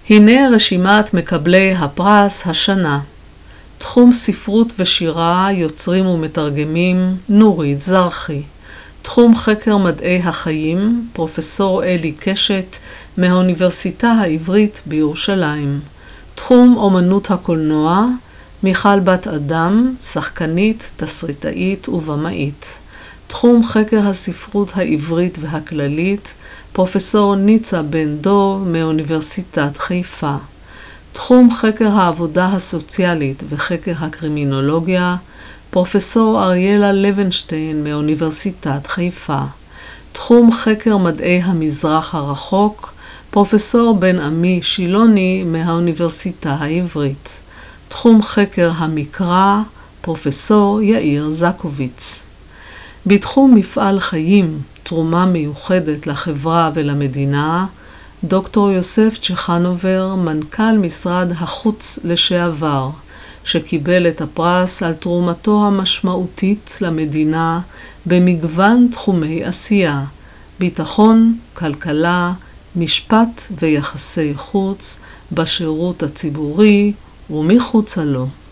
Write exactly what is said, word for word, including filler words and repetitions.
הנה רשימת מקבלי הפרס השנה. תחום ספרות ושירה, יוצרים ומתרגמים, נורית זרחי. תחום חקר מדעי החיים, פרופסור אלי קשת, מהאוניברסיטה העברית בירושלים. תחום אומנות הקולנוע, מיכל בת אדם, שחקנית, תסריטאית ובמאית. תחום חקר הספרות העברית והכללית, פרופסור ניצה בן דור מאוניברסיטת חיפה. תחום חקר העבודה הסוציאלית וחקר הקרימינולוגיה, פרופסור אריאלה לוינשטיין מאוניברסיטת חיפה. תחום חקר מדעי המזרח הרחוק, פרופסור בן עמי שילוני מהאוניברסיטה העברית. תחום חקר המקרא, פרופסור יאיר זקוביץ. בתחום מפעל חיים, תרומה מיוחדת לחברה ולמדינה, דוקטור יוסף צ'חנובר, מנכ"ל משרד החוץ לשעבר, שקיבל את הפרס על תרומתו המשמעותית למדינה במגוון תחומי עשייה, ביטחון, כלכלה, משפט ויחסי חוץ, בשירות הציבורי ומחוצה לו.